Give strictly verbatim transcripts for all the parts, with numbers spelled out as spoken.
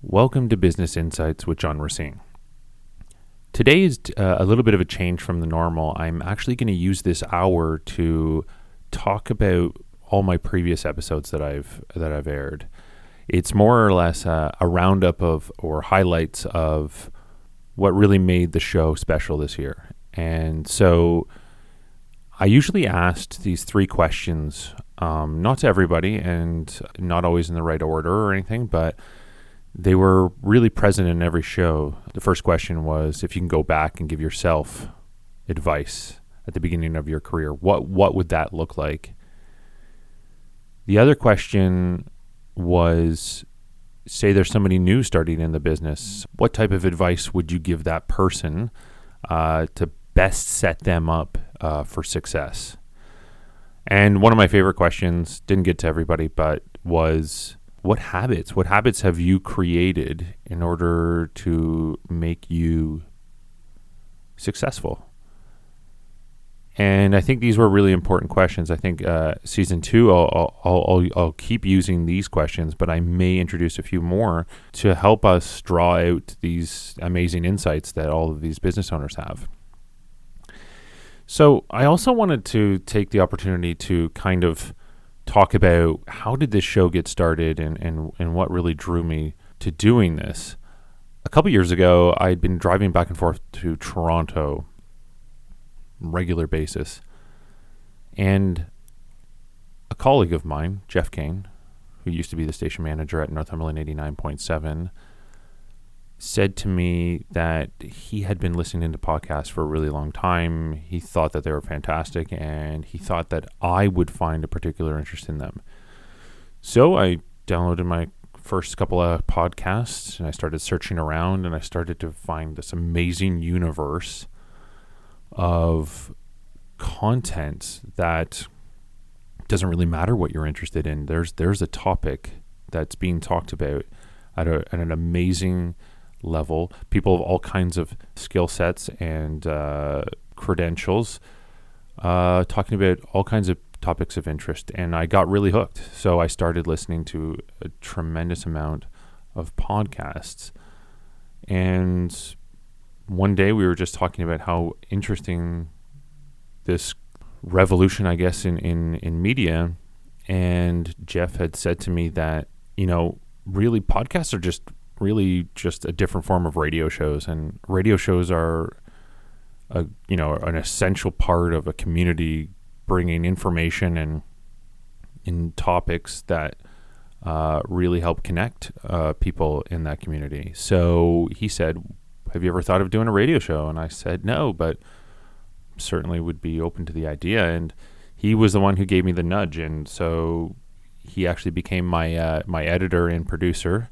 Welcome to Business Insights with John Racine. Today is uh, a little bit of a change from the normal. I'm actually going to use this hour to talk about all my previous episodes that I've that I've aired. It's more or less a, a roundup of or highlights of what really made the show special this year. And so I usually asked these three questions, um, not to everybody and not always in the right order or anything, but they were really present in every show. The first question was, if you can go back and give yourself advice at the beginning of your career, what what would that look like? The other question was, say there's somebody new starting in the business, what type of advice would you give that person uh, to best set them up uh, for success? And one of my favorite questions, didn't get to everybody, but was, What habits, what habits have you created in order to make you successful? And I think these were really important questions. I think uh, season two, I'll, I'll, I'll, I'll keep using these questions, but I may introduce a few more to help us draw out these amazing insights that all of these business owners have. So I also wanted to take the opportunity to kind of talk about how did this show get started and, and, and what really drew me to doing this. A couple years ago, I'd been driving back and forth to Toronto on a regular basis. And a colleague of mine, Jeff Kane, who used to be the station manager at Northumberland eighty-nine point seven, said to me that he had been listening to podcasts for a really long time. He thought that they were fantastic, and he thought that I would find a particular interest in them. So I downloaded my first couple of podcasts, and I started searching around, and I started to find this amazing universe of content that doesn't really matter what you're interested in. There's there's a topic that's being talked about at, a, at an amazing level, people of all kinds of skill sets and uh, credentials, uh, talking about all kinds of topics of interest. And I got really hooked. So I started listening to a tremendous amount of podcasts. And one day we were just talking about how interesting this revolution, I guess, in, in, in media. And Jeff had said to me that, you know, really podcasts are just really just a different form of radio shows, and radio shows are a, you know, an essential part of a community, bringing information and in topics that uh, really help connect uh, people in that community. So he said, have you ever thought of doing a radio show? And I said, no, but certainly would be open to the idea. And he was the one who gave me the nudge. And so he actually became my, uh, my editor and producer,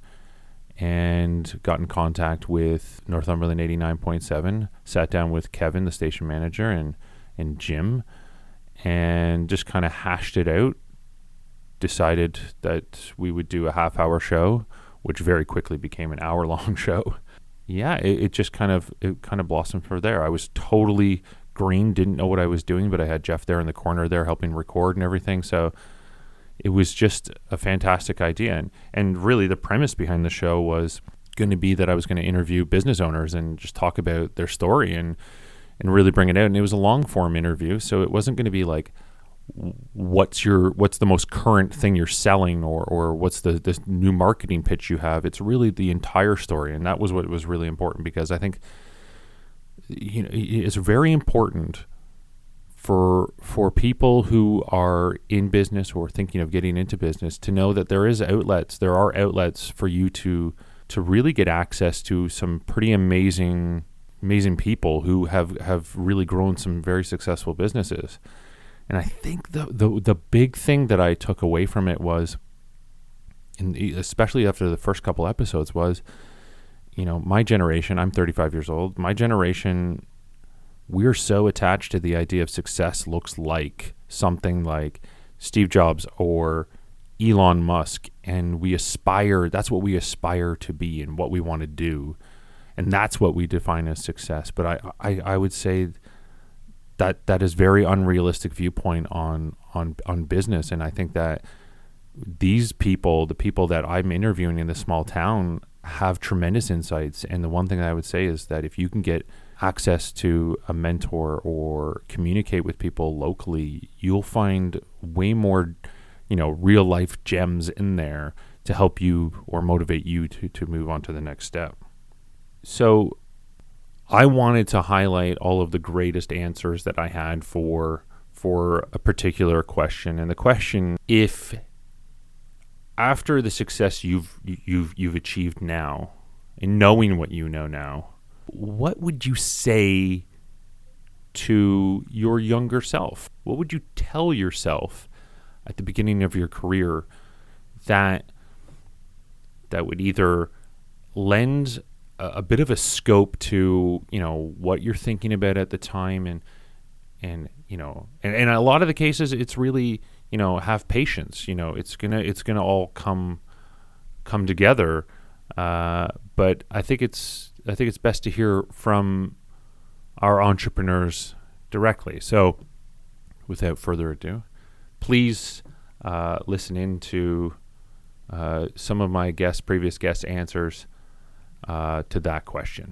and got in contact with Northumberland eighty-nine point seven, sat down with Kevin, the station manager, and, and Jim, and just kind of hashed it out, decided that we would do a half-hour show, which very quickly became an hour-long show. Yeah, it, it just kind of it kind of blossomed from there. I was totally green, didn't know what I was doing, but I had Jeff there in the corner there helping record and everything, so it was just a fantastic idea. And, and really the premise behind the show was going to be that I was going to interview business owners and just talk about their story and, and really bring it out. And it was a long form interview. So it wasn't going to be like, what's your, what's the most current thing you're selling, or, or what's the, this new marketing pitch you have. It's really the entire story. And that was what was really important, because I think, you know, it's very important for for people who are in business or thinking of getting into business to know that there is outlets, there are outlets for you to to really get access to some pretty amazing amazing people who have, have really grown some very successful businesses. And I think the the the big thing that I took away from it was, in the, especially after the first couple episodes, was, you know, my generation, I'm thirty-five years old, my generation, we're so attached to the idea of success looks like something like Steve Jobs or Elon Musk, and we aspire, that's what we aspire to be and what we want to do. And that's what we define as success. But I, I, I would say that that is very unrealistic viewpoint on, on, on business. And I think that these people, the people that I'm interviewing in this small town, have tremendous insights. And the one thing I would say is that if you can get access to a mentor or communicate with people locally, you'll find way more, you know, real life gems in there to help you or motivate you to, to move on to the next step. So I wanted to highlight all of the greatest answers that I had for for a particular question. And the question, if after the success you've you've you've achieved now, in knowing what you know now, what would you say to your younger self? What would you tell yourself at the beginning of your career that that would either lend a, a bit of a scope to, you know, what you're thinking about at the time, and and you know, and, and a lot of the cases it's really, you know, have patience. You know, it's gonna it's gonna all come come together. Uh, but I think it's I think it's best to hear from our entrepreneurs directly. So, without further ado, please uh, listen in to uh, some of my guests, previous guest answers uh, to that question.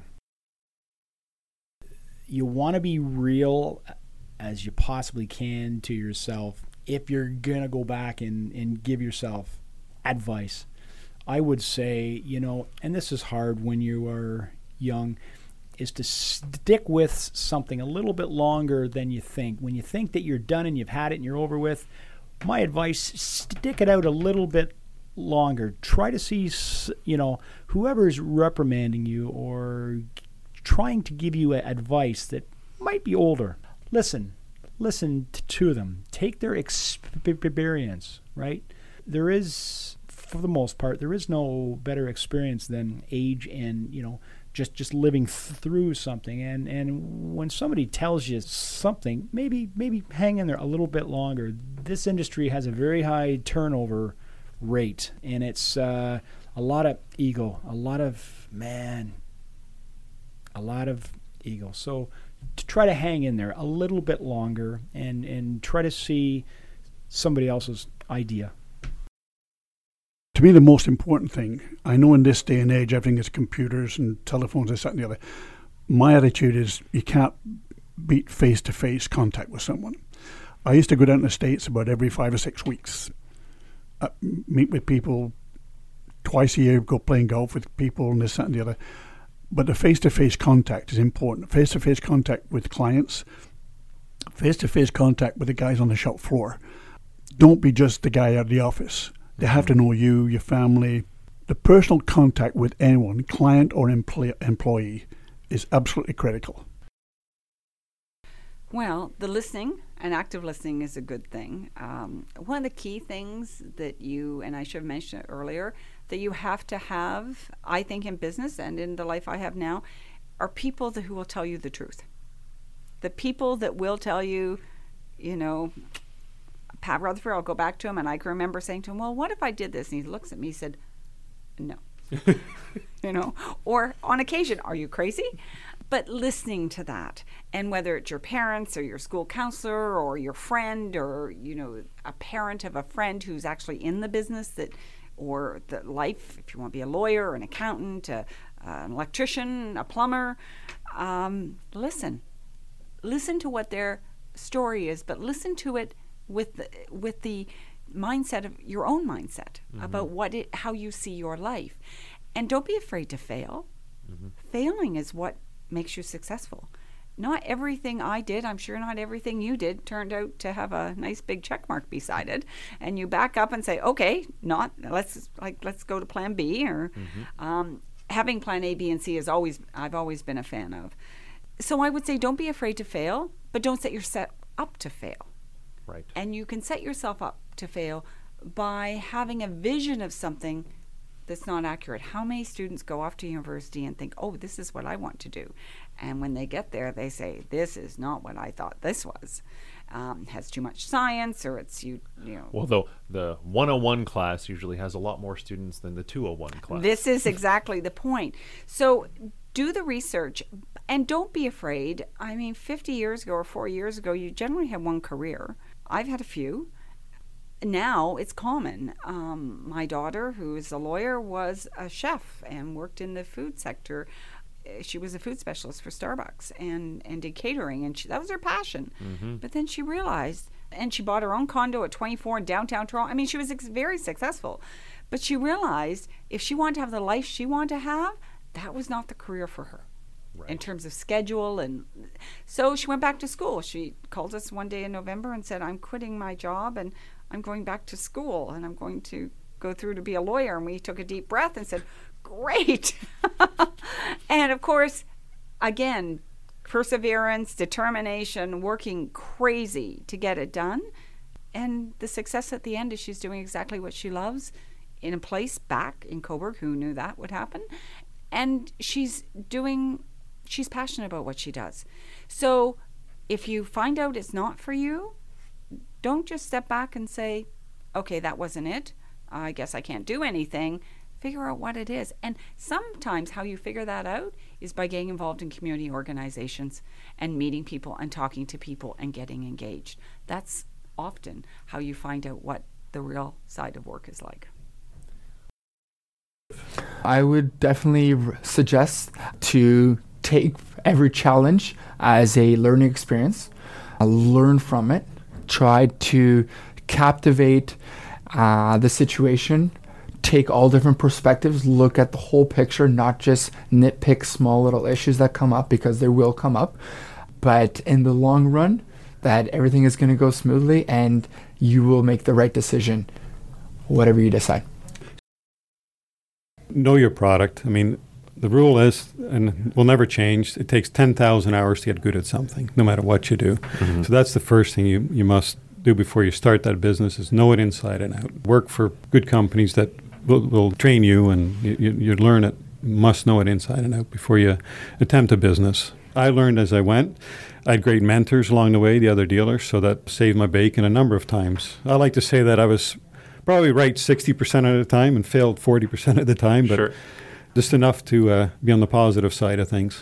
You want to be real as you possibly can to yourself if you're going to go back and, and give yourself advice. I would say, you know, and this is hard when you are young, is to stick with something a little bit longer than you think. When you think that you're done and you've had it and you're over with, my advice, stick it out a little bit longer. Try to see, you know, whoever's reprimanding you or trying to give you advice that might be older. Listen, listen to them. Take their experience, right? There is, for the most part, there is no better experience than age and, you know, just just living through something. And and when somebody tells you something, maybe maybe hang in there a little bit longer. This industry has a very high turnover rate, and it's uh, a lot of ego, a lot of, man, a lot of ego. So to try to hang in there a little bit longer and, and try to see somebody else's idea. To me, the most important thing, I know in this day and age, everything is computers and telephones, this, that, and the other. My attitude is you can't beat face-to-face contact with someone. I used to go down to the States about every five or six weeks, uh, meet with people twice a year, go playing golf with people and this, that, and the other. But the face-to-face contact is important. Face-to-face contact with clients, face-to-face contact with the guys on the shop floor. Don't be just the guy at the office. They have to know you, your family. The personal contact with anyone, client or employ- employee, is absolutely critical. Well, the listening and active listening is a good thing. Um, one of the key things that you, and I should have mentioned it earlier, that you have to have, I think, in business and in the life I have now, are people that, who will tell you the truth. The people that will tell you, you know, Pat Rutherford, I'll go back to him, and I can remember saying to him, well, what if I did this? And he looks at me, he said, no. You know, or on occasion, are you crazy? But listening to that, and whether it's your parents or your school counselor or your friend or, you know, a parent of a friend who's actually in the business, that, or the life, if you want to be a lawyer, an accountant, a, uh, an electrician, a plumber, um, listen. Listen to what their story is, but listen to it with the, with the mindset of your own mindset mm-hmm. about what it, how you see your life. And don't be afraid to fail. Mm-hmm. Failing is what makes you successful. Not everything I did, I'm sure not everything you did, turned out to have a nice big check mark beside it. And you back up and say, okay, not let's like let's go to plan B. Or mm-hmm. um, having plan A, B, and C is always I've always been a fan of. So I would say don't be afraid to fail, but don't set yourself up to fail. Right. And you can set yourself up to fail by having a vision of something that's not accurate. How many students go off to university and think, oh, this is what I want to do? And when they get there, they say, this is not what I thought this was. Um, has too much science, or it's, you you know. Well, though the one oh one class usually has a lot more students than the two oh one class. This is exactly the point. So do the research, and don't be afraid. I mean, fifty years ago or four years ago, you generally had one career. I've had a few. now it's common. Um, my daughter, who is a lawyer, was a chef and worked in the food sector. She was a food specialist for Starbucks and, and did catering, and she, that was her passion. Mm-hmm. But then she realized, and she bought her own condo at twenty-four in downtown Toronto. I mean, she was ex- very successful. But she realized if she wanted to have the life she wanted to have, that was not the career for her. Right. In terms of schedule. And so she went back to school. She called us one day in November and said, I'm quitting my job and I'm going back to school and I'm going to go through to be a lawyer. And we took a deep breath and said, great. And of course, again, perseverance, determination, working crazy to get it done. And the success at the end is she's doing exactly what she loves in a place back in Cobourg. Who knew that would happen? And she's doing, she's passionate about what she does. So if you find out it's not for you, don't just step back and say, okay, that wasn't it. I guess I can't do anything. Figure out what it is. And sometimes how you figure that out is by getting involved in community organizations and meeting people and talking to people and getting engaged. That's often how you find out what the real side of work is like. I would definitely r- suggest to take every challenge as a learning experience, uh, learn from it, try to captivate uh, the situation, take all different perspectives, look at the whole picture, not just nitpick small little issues that come up, because they will come up. But in the long run, that everything is going to go smoothly and you will make the right decision, whatever you decide. Know your product. I mean, the rule is, and will never change, it takes ten thousand hours to get good at something, no matter what you do. Mm-hmm. So that's the first thing you, you must do before you start that business, is know it inside and out. Work for good companies that will, will train you, and you, you, you learn it. You must know it inside and out before you attempt a business. I learned as I went. I had great mentors along the way, the other dealers, so that saved my bacon a number of times. I like to say that I was probably right sixty percent of the time and failed forty percent of the time, but sure. Just enough to uh, be on the positive side of things.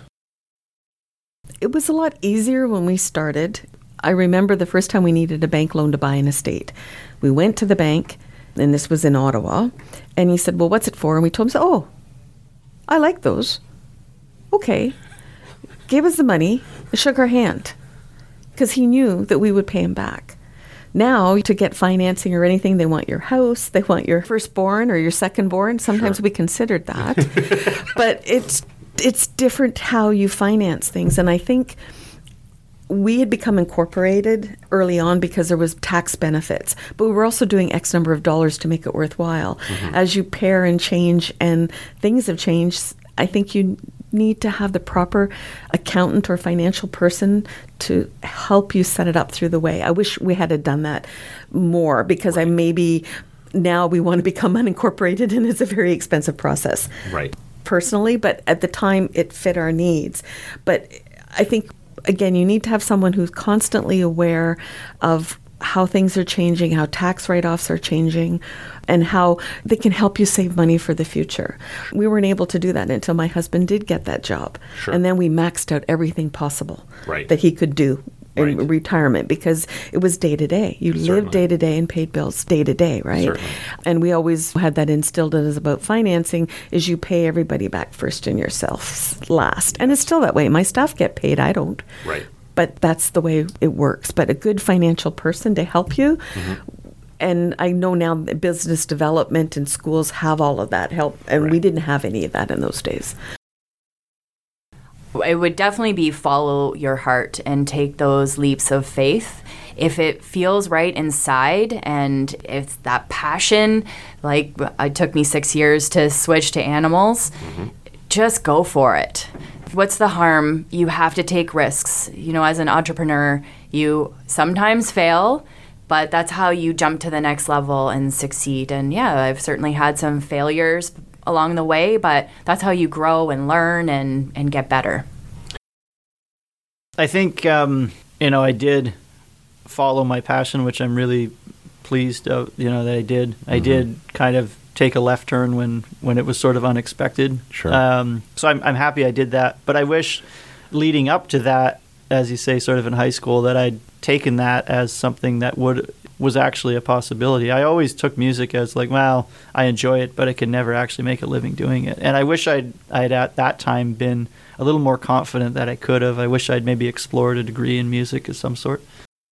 It was a lot easier when we started. I remember the first time we needed a bank loan to buy an estate. We went to the bank, and this was in Ottawa, and he said, well, what's it for? And we told him, oh, I like those. Okay. Gave us the money, shook our hand, because he knew that we would pay him back. Now, to get financing or anything, they want your house, they want your firstborn or your secondborn. Sometimes sure. we considered that. But it's it's different how you finance things. And I think we had become incorporated early on because there was tax benefits. But we were also doing X number of dollars to make it worthwhile. Mm-hmm. As you pair and change and things have changed, I think you need to have the proper accountant or financial person to help you set it up through the way. I wish we had done that more, because right. I maybe now we want to become unincorporated, and it's a very expensive process. Right. Personally, but at the time it fit our needs. But I think, again, you need to have someone who's constantly aware of how things are changing, how tax write-offs are changing, and how they can help you save money for the future. We weren't able to do that until my husband did get that job. Sure. And then we maxed out everything possible right. that he could do in right. retirement, because it was day to day. You Certainly. lived day to day and paid bills day to day, right? Certainly. And we always had that instilled in us about financing, is you pay everybody back first and yourself last. And it's still that way. My staff get paid, I don't. Right. But that's the way it works. But a good financial person to help you. Mm-hmm. And I know now that business development and schools have all of that help. And right. we didn't have any of that in those days. It would definitely be follow your heart and take those leaps of faith. If it feels right inside, and if that passion, like it took me six years to switch to animals, mm-hmm. just go for it. What's the harm? You have to take risks. You know, as an entrepreneur, you sometimes fail, but that's how you jump to the next level and succeed. And yeah, I've certainly had some failures along the way, but that's how you grow and learn and, and get better. I think, um, you know, I did follow my passion, which I'm really pleased, uh, you know, that I did. Mm-hmm. I did kind of take a left turn when, when it was sort of unexpected. Sure. Um, so I'm I'm happy I did that. But I wish leading up to that, as you say, sort of in high school, that I'd taken that as something that would was actually a possibility. I always took music as like, well, I enjoy it, but I could never actually make a living doing it. And I wish I'd, I'd at that time been a little more confident that I could have. I wish I'd maybe explored a degree in music of some sort.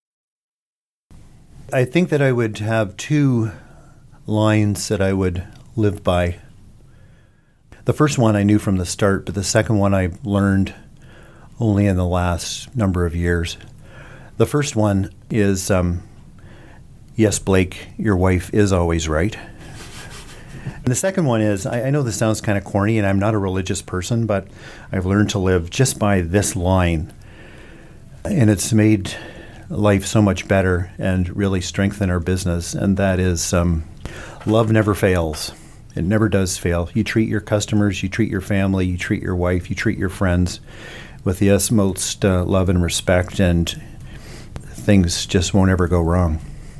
I think that I would have two lines that I would live by. The first one I knew from the start, but the second one I learned only in the last number of years. The first one is, um, yes, Blake, your wife is always right. And the second one is, I, I know this sounds kind of corny, and I'm not a religious person, but I've learned to live just by this line. And it's made life so much better and really strengthen our business, and that is um, love never fails. It never does fail. You treat your customers, you treat your family, you treat your wife, you treat your friends with the utmost uh, love and respect, and things just won't ever go wrong.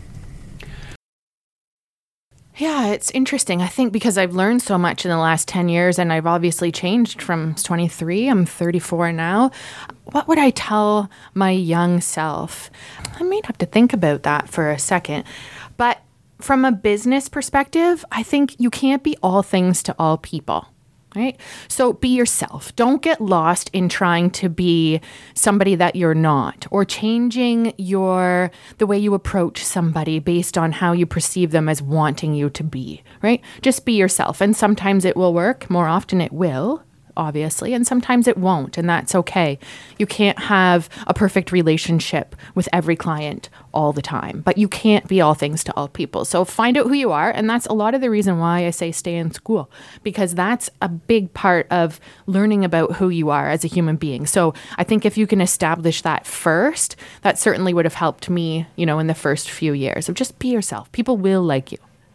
Yeah, it's interesting. I think because I've learned so much in the last ten years, and I've obviously changed from twenty-three, I'm thirty-four now. What would I tell my young self? I might have to think about that for a second. But from a business perspective, I think you can't be all things to all people. Right? So be yourself. Don't get lost in trying to be somebody that you're not, or changing your the way you approach somebody based on how you perceive them as wanting you to be, right? Just be yourself. And sometimes it will work. More often it will, obviously, and sometimes it won't, and that's okay. You can't have a perfect relationship with every client all the time, but you can't be all things to all people. So find out who you are, and that's a lot of the reason why I say stay in school, because that's a big part of learning about who you are as a human being. So I think if you can establish that first, that certainly would have helped me, you know, in the first few years of just be yourself. People will like you.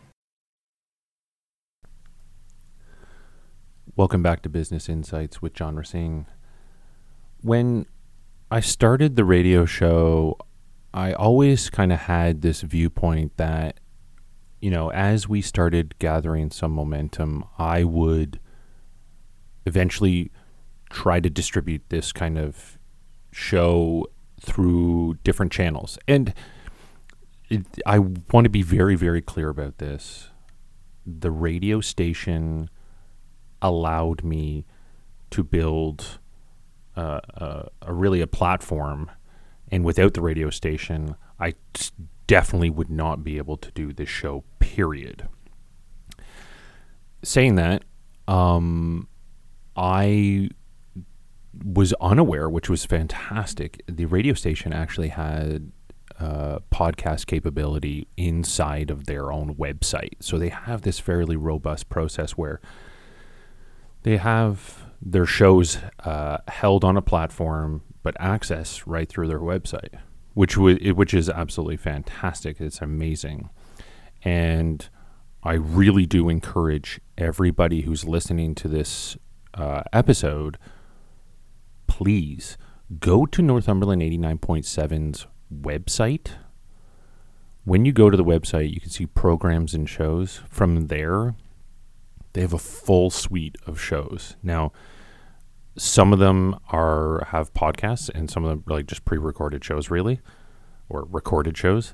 Welcome back to Business Insights with John Racine. When I started the radio show, I always kind of had this viewpoint that, you know, as we started gathering some momentum, I would eventually try to distribute this kind of show through different channels. And it, I want to be very, very clear about this. The radio station allowed me to build uh, a, a really a platform, and without the radio station, I t- definitely would not be able to do this show, period. Saying that, um, I was unaware, which was fantastic. The radio station actually had uh, podcast capability inside of their own website. So they have this fairly robust process where they have their shows uh, held on a platform, but access right through their website, which w- which is absolutely fantastic. It's amazing. And I really do encourage everybody who's listening to this uh, episode, please go to Northumberland eighty-nine point seven's website. When you go to the website, you can see programs and shows. From there, they have a full suite of shows. Now, some of them are have podcasts, and some of them are like just pre-recorded shows, really, or recorded shows.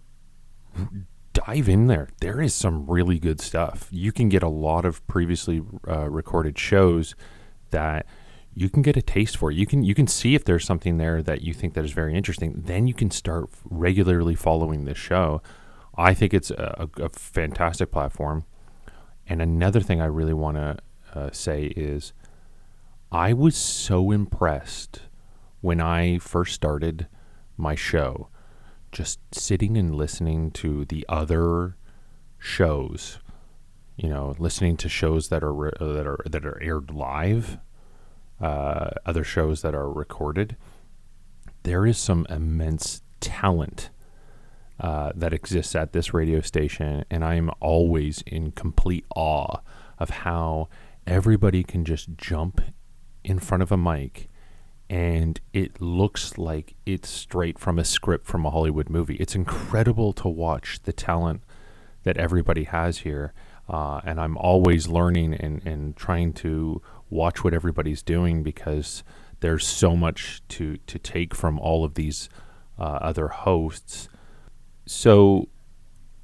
Dive in there. There is some really good stuff. You can get a lot of previously uh, recorded shows that you can get a taste for. You can you can see if there's something there that you think that is very interesting. Then you can start regularly following this show. I think it's a, a fantastic platform. And another thing I really want to uh, say is I was so impressed when I first started my show, just sitting and listening to the other shows, you know, listening to shows that are re- that are that are aired live, uh, other shows that are recorded. There is some immense talent Uh, that exists at this radio station, and I am always in complete awe of how everybody can just jump in front of a mic and it looks like it's straight from a script from a Hollywood movie. It's incredible to watch the talent that everybody has here, uh, and I'm always learning and, and trying to watch what everybody's doing, because there's so much to, to take from all of these uh, other hosts. So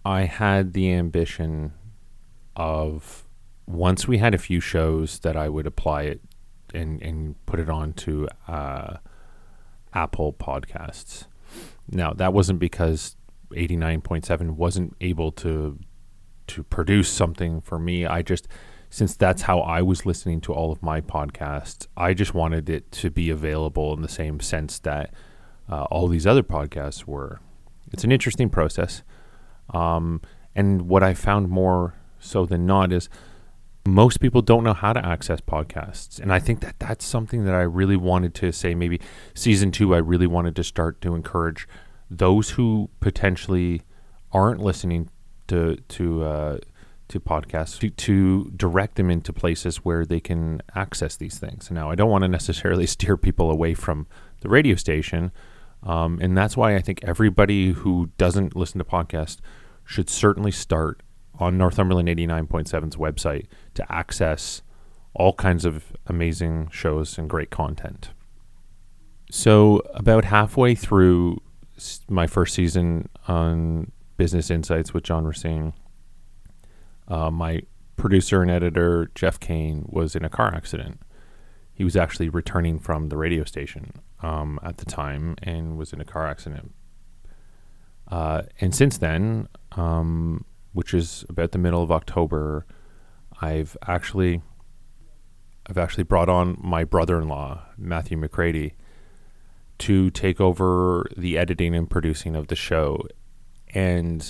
I had the ambition of, once we had a few shows, that I would apply it and, and put it on to uh, Apple Podcasts. Now, that wasn't because eighty-nine point seven wasn't able to to produce something for me. I just, since that's how I was listening to all of my podcasts, I just wanted it to be available in the same sense that uh, all these other podcasts were. It's an interesting process. Um, and what I found more so than not is most people don't know how to access podcasts. And I think that that's something that I really wanted to say. Maybe season two, I really wanted to start to encourage those who potentially aren't listening to to uh, to podcasts to, to direct them into places where they can access these things. Now, I don't want to necessarily steer people away from the radio station, um, and that's why I think everybody who doesn't listen to podcasts should certainly start on Northumberland eighty-nine point seven's website to access all kinds of amazing shows and great content. So about halfway through my first season on Business Insights with John Racine, uh, my producer and editor, Jeff Kane, was in a car accident. He was actually returning from the radio station um, at the time and was in a car accident. Uh, and since then, um, which is about the middle of October, I've actually I've actually brought on my brother-in-law, Matthew McCready, to take over the editing and producing of the show. And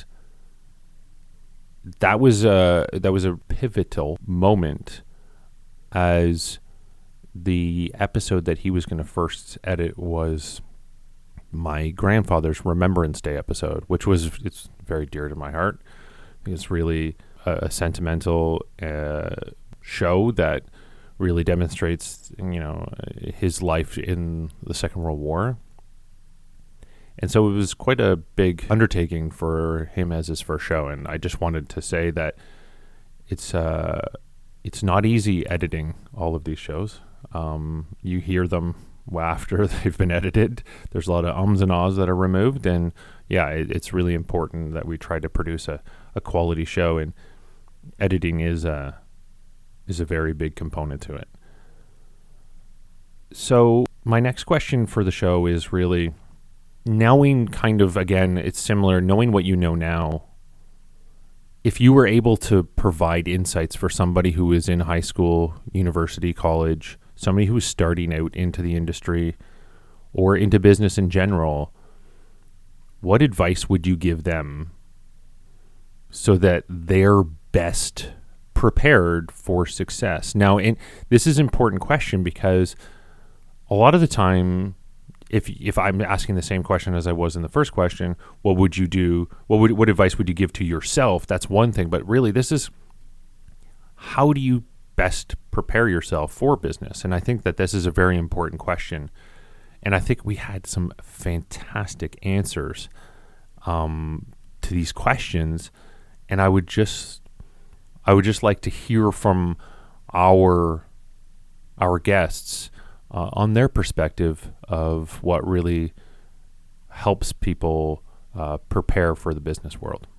that was a that was a pivotal moment, as the episode that he was going to first edit was my grandfather's Remembrance Day episode, which was it's very dear to my heart. It's really a, a sentimental uh, show that really demonstrates, you know, his life in the Second World War. And so it was quite a big undertaking for him as his first show. And I just wanted to say that it's uh, it's not easy editing all of these shows. Um, you hear them after they've been edited. There's a lot of ums and ahs that are removed. And yeah, it, it's really important that we try to produce a, a quality show. And editing is a, is a very big component to it. So my next question for the show is really, knowing kind of, again, it's similar, knowing what you know now, if you were able to provide insights for somebody who is in high school, university, college, somebody who is starting out into the industry or into business in general, what advice would you give them so that they're best prepared for success? Now, and this is an important question because a lot of the time, If if I'm asking the same question as I was in the first question, what would you do? What would what advice would you give to yourself? That's one thing, but really this is, how do you best prepare yourself for business? And I think that this is a very important question. And I think we had some fantastic answers um, to these questions. And I would just I would just like to hear from our our guests Uh, on their perspective of what really helps people uh, prepare for the business world.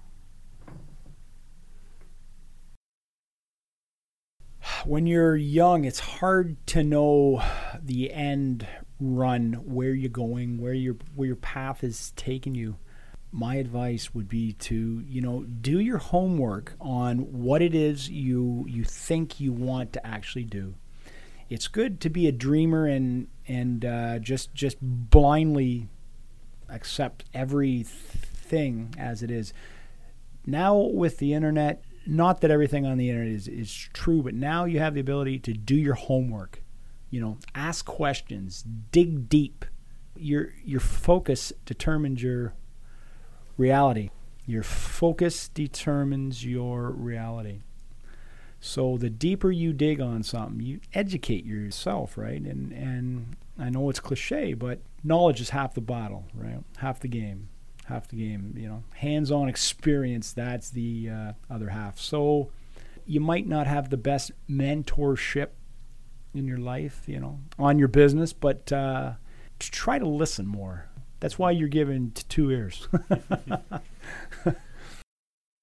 When you're young, it's hard to know the end run, where you're going, where your where your path is taking you. My advice would be to, you know, do your homework on what it is you you think you want to actually do. It's good to be a dreamer and and uh, just just blindly accept everything as it is. Now with the internet, not that everything on the internet is, is true, but now you have the ability to do your homework. You know, ask questions, dig deep. Your your focus determines your reality. Your focus determines your reality. So the deeper you dig on something, you educate yourself, right? And and I know it's cliche, but knowledge is half the battle, right? Half the game, half the game. You know, hands-on experience, that's the uh, other half. So you might not have the best mentorship in your life, you know, on your business, but uh, try to listen more. That's why you're given t- two ears.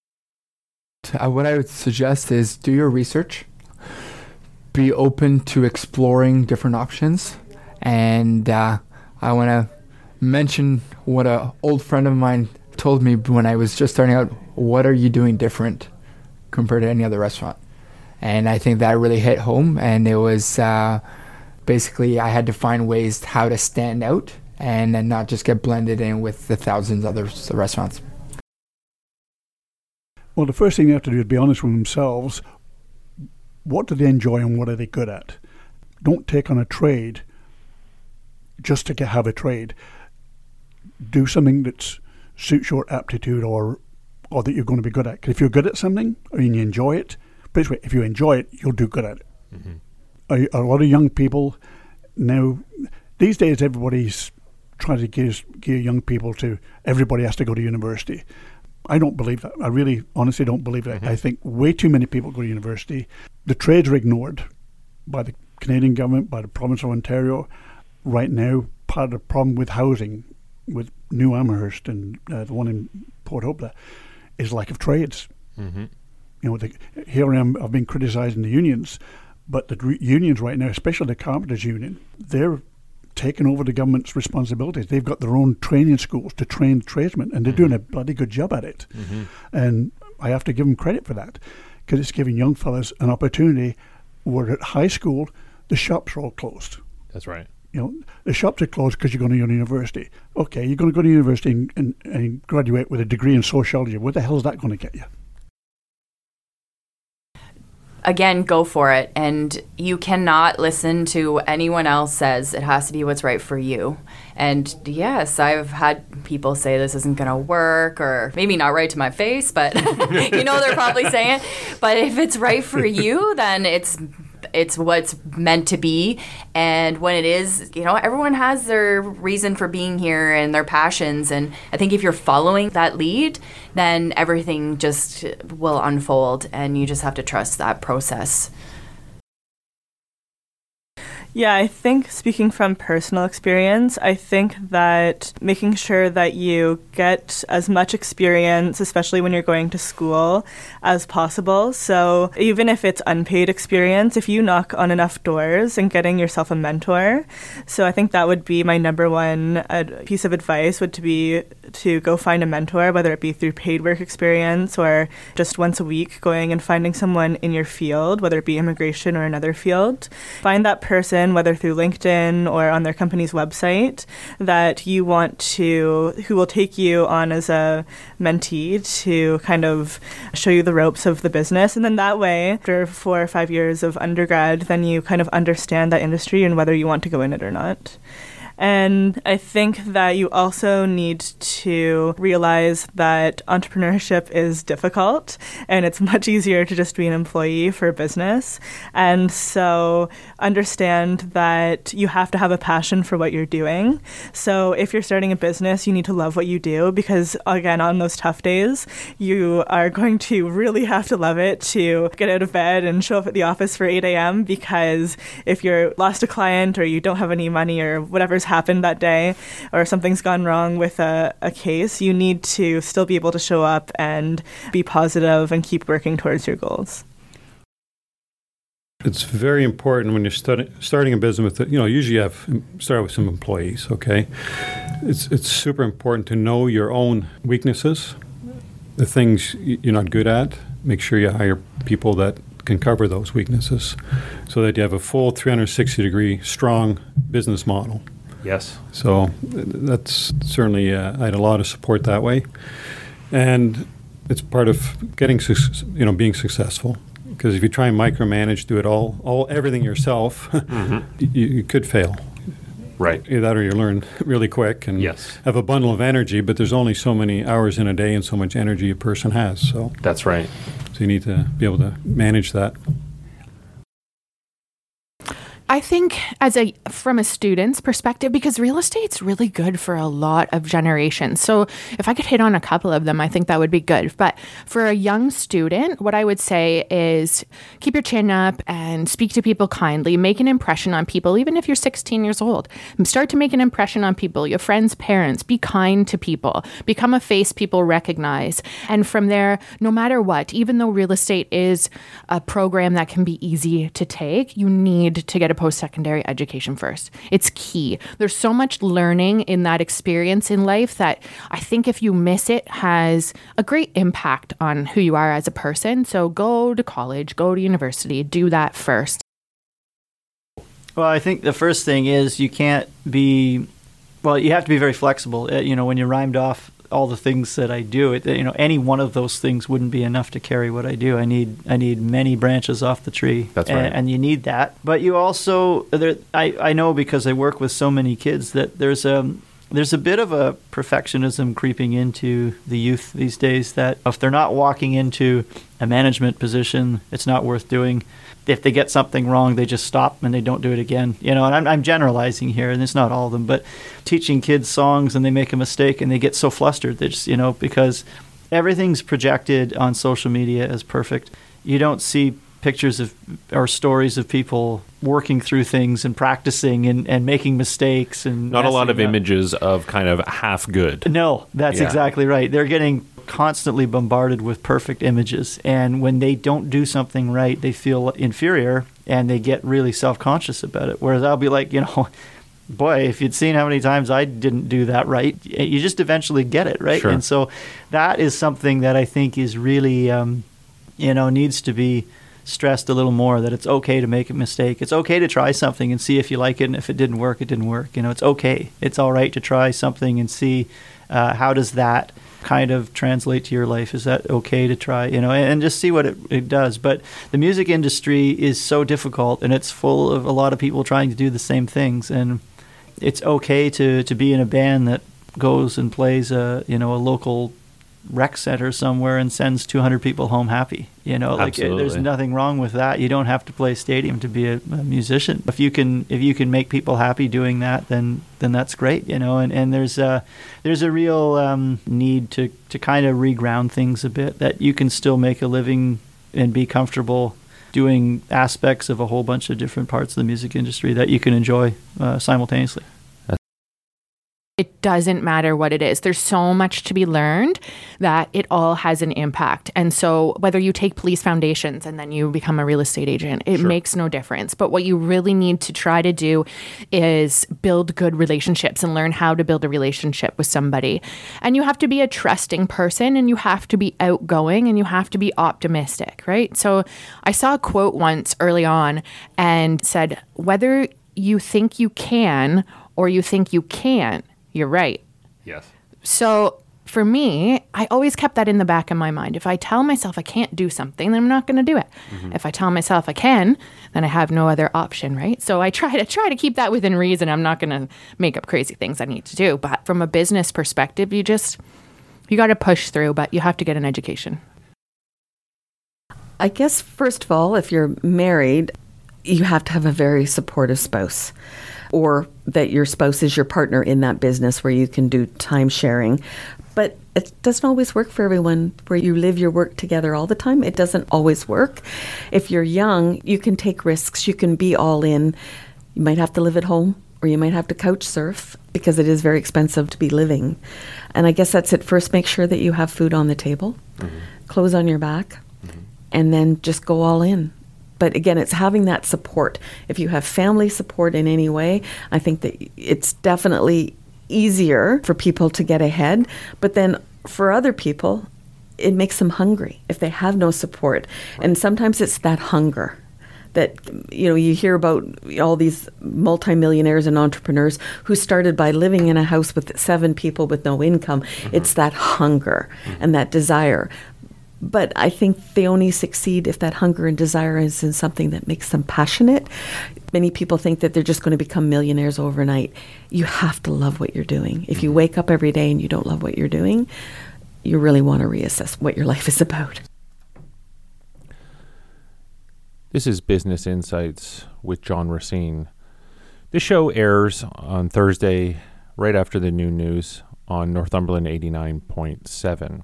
uh, what I would suggest is do your research. Be open to exploring different options. And uh, I want to mention what an old friend of mine told me when I was just starting out. What are you doing different compared to any other restaurant? And I think that really hit home. And it was uh, basically I had to find ways how to stand out and, and not just get blended in with the thousands of other restaurants. Well, the first thing they have to do is be honest with themselves. What do they enjoy and what are they good at? Don't take on a trade just to get, have a trade. Do something that suits your aptitude or or that you're going to be good at. Because if you're good at something or you enjoy it, basically, if you enjoy it, you'll do good at it. Mm-hmm. A, a lot of young people now, these days, everybody's trying to gear, gear young people to everybody has to go to university. I don't believe that. I really, honestly don't believe that. Mm-hmm. I think way too many people go to university. The trades are ignored by the Canadian government, by the province of Ontario. Right now, part of the problem with housing, with New Amherst and uh, the one in Port Hope, is lack of trades. Mm-hmm. You know, the, here I am, I've been criticising the unions, but the re- unions right now, especially the Carpenters Union, they're taking over the government's responsibilities. They've got their own training schools to train tradesmen, and they're mm-hmm. doing a bloody good job at it. Mm-hmm. And I have to give them credit for that, because it's giving young fellas an opportunity where at high school, the shops are all closed. That's right. You know, the shops are closed because you're going to go to university. Okay, you're going to go to university and, and, and graduate with a degree in sociology. What the hell is that going to get you? Again, go for it. And you cannot listen to anyone else says it has to be what's right for you. And yes, I've had people say this isn't going to work, or maybe not right to my face, but you know, they're probably saying it. But if it's right for you, then it's it's what's meant to be. And when it is, you know, everyone has their reason for being here and their passions. And I think if you're following that lead, then everything just will unfold, and you just have to trust that process. Yeah, I think speaking from personal experience, I think that making sure that you get as much experience, especially when you're going to school, as possible. So even if it's unpaid experience, if you knock on enough doors and getting yourself a mentor. So I think that would be my number one ad- piece of advice would to be to go find a mentor, whether it be through paid work experience or just once a week going and finding someone in your field, whether it be immigration or another field. Find that person, whether through LinkedIn or on their company's website, that you want to, who will take you on as a mentee to kind of show you the ropes of the business. And then that way, after four or five years of undergrad, then you kind of understand that industry and whether you want to go in it or not. And I think that you also need to realize that entrepreneurship is difficult, and it's much easier to just be an employee for a business. And so understand that you have to have a passion for what you're doing. So if you're starting a business, you need to love what you do, because again, on those tough days, you are going to really have to love it to get out of bed and show up at the office for eight a.m. because if you're lost a client or you don't have any money or whatever's happened that day or something's gone wrong with a, a case, you need to still be able to show up and be positive and keep working towards your goals. It's very important when you're start, starting a business with, you know, usually you have start with some employees, okay? It's it's super important to know your own weaknesses, the things you're not good at. Make sure you hire people that can cover those weaknesses so that you have a full three hundred sixty degree strong business model. Yes. So that's certainly, uh, I had a lot of support that way. And it's part of getting, you know, being successful. Because if you try and micromanage, do it all, all everything yourself, mm-hmm. you, you could fail. Right. Either that or you learn really quick and yes. have a bundle of energy, but there's only so many hours in a day and so much energy a person has. So that's right. So you need to be able to manage that. I think as a from a student's perspective, because real estate's really good for a lot of generations. So if I could hit on a couple of them, I think that would be good. But for a young student, what I would say is keep your chin up and speak to people kindly, make an impression on people, even if you're sixteen years old. Start to make an impression on people, your friends, parents. Be kind to people. Become a face people recognize. And from there, no matter what, even though real estate is a program that can be easy to take, you need to get a post-secondary education first. It's key. There's so much learning in that experience in life that I think if you miss it has a great impact on who you are as a person. So go to college, go to university, do that first. Well, I think the first thing is you can't be, well, you have to be very flexible. Uh, you know, when you rhymed off all the things that I do, it, you know, any one of those things wouldn't be enough to carry what I do. I need I need many branches off the tree. That's and, right. and you need that. But you also, there, I, I know because I work with so many kids that there's a, there's a bit of a perfectionism creeping into the youth these days that if they're not walking into a management position, it's not worth doing. If they get something wrong, they just stop and they don't do it again. You know, and I'm, I'm generalizing here, and it's not all of them, but teaching kids songs and they make a mistake and they get so flustered. They just, you know, because everything's projected on social media as perfect. You don't see pictures of or stories of people working through things and practicing and, and making mistakes. And Not a lot of messing up. images of kind of half good. No, that's Yeah. exactly right. They're getting constantly bombarded with perfect images, and when they don't do something right, they feel inferior and they get really self-conscious about it. Whereas I'll be like, you know, boy, if you'd seen how many times I didn't do that right, you just eventually get it, right? Sure. And so that is something that I think is really, um, you know, needs to be stressed a little more, that it's okay to make a mistake. It's okay to try something and see if you like it, and if it didn't work, it didn't work. You know, it's okay. It's all right to try something and see uh, how does that kind of translate to your life. Is that okay to try, you know, and, and just see what it, it does. But the music industry is so difficult, and it's full of a lot of people trying to do the same things. And it's okay to, to be in a band that goes and plays a, you know, a local rec center somewhere and sends two hundred people home happy. You know, like it, there's Absolutely. nothing wrong with that. You don't have to play stadium to be a, a musician. If you can, if you can make people happy doing that, then then that's great. You know, and, and there's a there's a real um, need to to kind of reground things a bit, that you can still make a living and be comfortable doing aspects of a whole bunch of different parts of the music industry that you can enjoy uh, simultaneously. It doesn't matter what it is. There's so much to be learned that it all has an impact. And so whether you take police foundations and then you become a real estate agent, it Sure. makes no difference. But what you really need to try to do is build good relationships and learn how to build a relationship with somebody. And you have to be a trusting person, and you have to be outgoing, and you have to be optimistic, right? So I saw a quote once early on and said, whether you think you can or you think you can't, you're right. Yes. So for me, I always kept that in the back of my mind. If I tell myself I can't do something, then I'm not going to do it. Mm-hmm. If I tell myself I can, then I have no other option, right? So I try to try to keep that within reason. I'm not going to make up crazy things I need to do. But from a business perspective, you just, you got to push through, but you have to get an education. I guess, first of all, if you're married, you have to have a very supportive spouse, or that your spouse is your partner in that business where you can do time sharing. But it doesn't always work for everyone where you live your work together all the time. It doesn't always work. If you're young, you can take risks. You can be all in. You might have to live at home, or you might have to couch surf, because it is very expensive to be living. And I guess that's it. First, make sure that you have food on the table, mm-hmm. clothes on your back, mm-hmm. and then just go all in. But again, it's having that support. If you have family support in any way, I think that it's definitely easier for people to get ahead. But then for other people, it makes them hungry if they have no support. Right. And sometimes it's that hunger that, you know, you hear about all these multimillionaires and entrepreneurs who started by living in a house with seven people with no income. Mm-hmm. It's that hunger mm-hmm. and that desire. But I think they only succeed if that hunger and desire is in something that makes them passionate. Many people think that they're just going to become millionaires overnight. You have to love what you're doing. If you wake up every day and you don't love what you're doing, you really want to reassess what your life is about. This is Business Insights with John Racine. This show airs on Thursday, right after the noon news, on Northumberland eighty-nine point seven.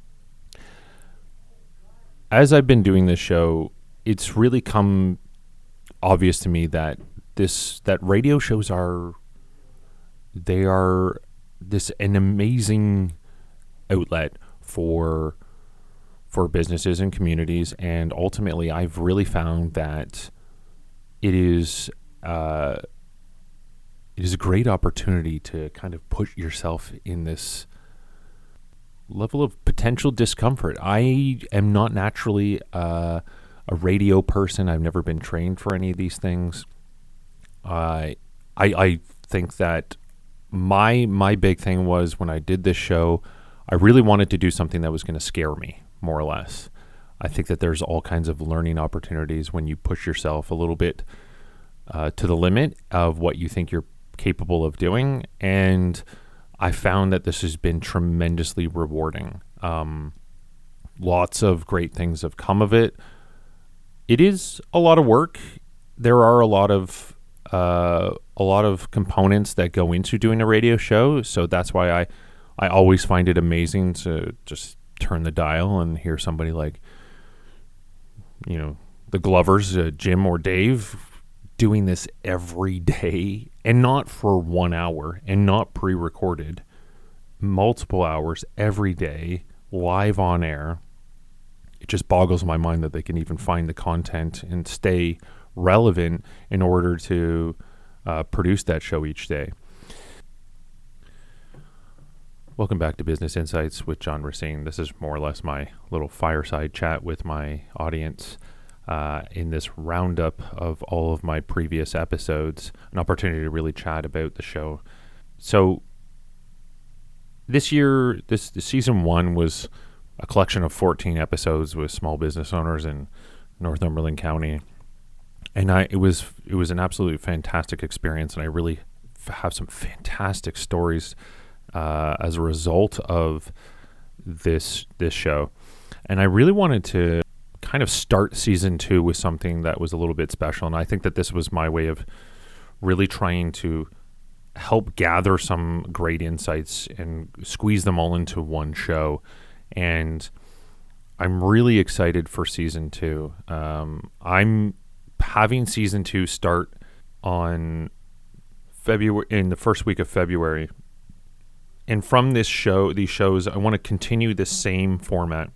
As I've been doing this show, it's really come obvious to me that this that radio shows are they are this an amazing outlet for for businesses and communities, and ultimately I've really found that it is uh, it is a great opportunity to kind of put yourself in this level of potential discomfort. I am not naturally uh, a radio person. I've never been trained for any of these things. Uh, I I think that my my big thing was when I did this show, I really wanted to do something that was going to scare me, more or less. I think that there's all kinds of learning opportunities when you push yourself a little bit uh, to the limit of what you think you're capable of doing. And I found that this has been tremendously rewarding. Um, lots of great things have come of it. It is a lot of work. There are a lot of uh, a lot of components that go into doing a radio show. So that's why I, I always find it amazing to just turn the dial and hear somebody like, you know, the Glovers, uh, Jim or Dave, doing this every day, and not for one hour and not pre-recorded, multiple hours every day, live on air. It just boggles my mind that they can even find the content and stay relevant in order to uh, produce that show each day. Welcome back to Business Insights with John Racine. This is more or less my little fireside chat with my audience uh, in this roundup of all of my previous episodes, an opportunity to really chat about the show. So this year, this, this season one was a collection of fourteen episodes with small business owners in Northumberland County. And I it was it was an absolutely fantastic experience, and I really f- have some fantastic stories Uh, as a result of this this show. And I really wanted to kind of start season two with something that was a little bit special. And I think that this was my way of really trying to help gather some great insights and squeeze them all into one show. And I'm really excited for season two. Um, I'm having season two start on February, in the first week of February. And from this show, these shows, I want to continue the same format.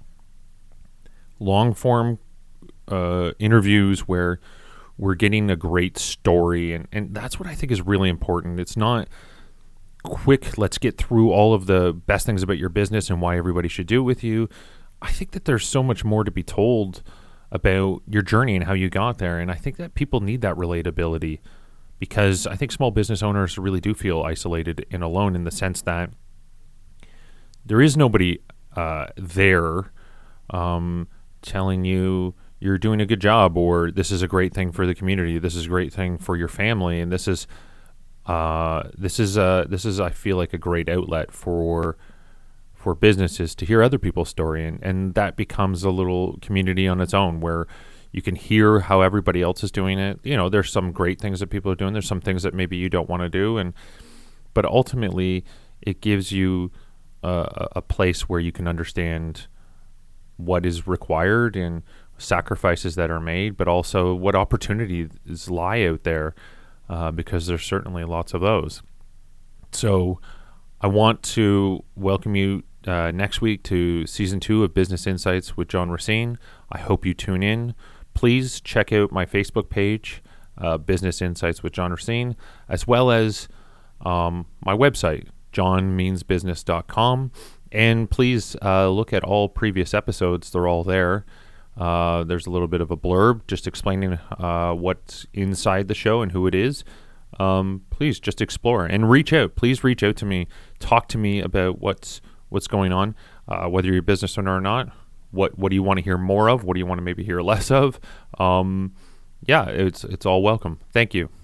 Long form uh, interviews where we're getting a great story. And, and that's what I think is really important. It's not quick, let's get through all of the best things about your business and why everybody should do it with you. I think that there's so much more to be told about your journey and how you got there. And I think that people need that relatability, because I think small business owners really do feel isolated and alone, in the sense that there is nobody uh, there um, telling you you're doing a good job, or this is a great thing for the community, this is a great thing for your family, and this is uh, this is uh, this is I feel like a great outlet for for businesses to hear other people's story, and, and that becomes a little community on its own where you can hear how everybody else is doing it. You know, there's some great things that people are doing. There's some things that maybe you don't want to do. And, but ultimately it gives you uh, a place where you can understand what is required and sacrifices that are made, but also what opportunities lie out there, uh, because there's certainly lots of those. So I want to welcome you uh, next week to season two of Business Insights with John Racine. I hope you tune in. Please check out my Facebook page, uh, Business Insights with John Racine, as well as um, my website, john means business dot com. And please uh, look at all previous episodes. They're all there. Uh, there's a little bit of a blurb just explaining uh, what's inside the show and who it is. Um, please just explore and reach out. Please reach out to me. Talk to me about what's what's going on, uh, whether you're a business owner or not. What what do you want to hear more of? What do you want to maybe hear less of? Um, yeah, it's it's all welcome. Thank you.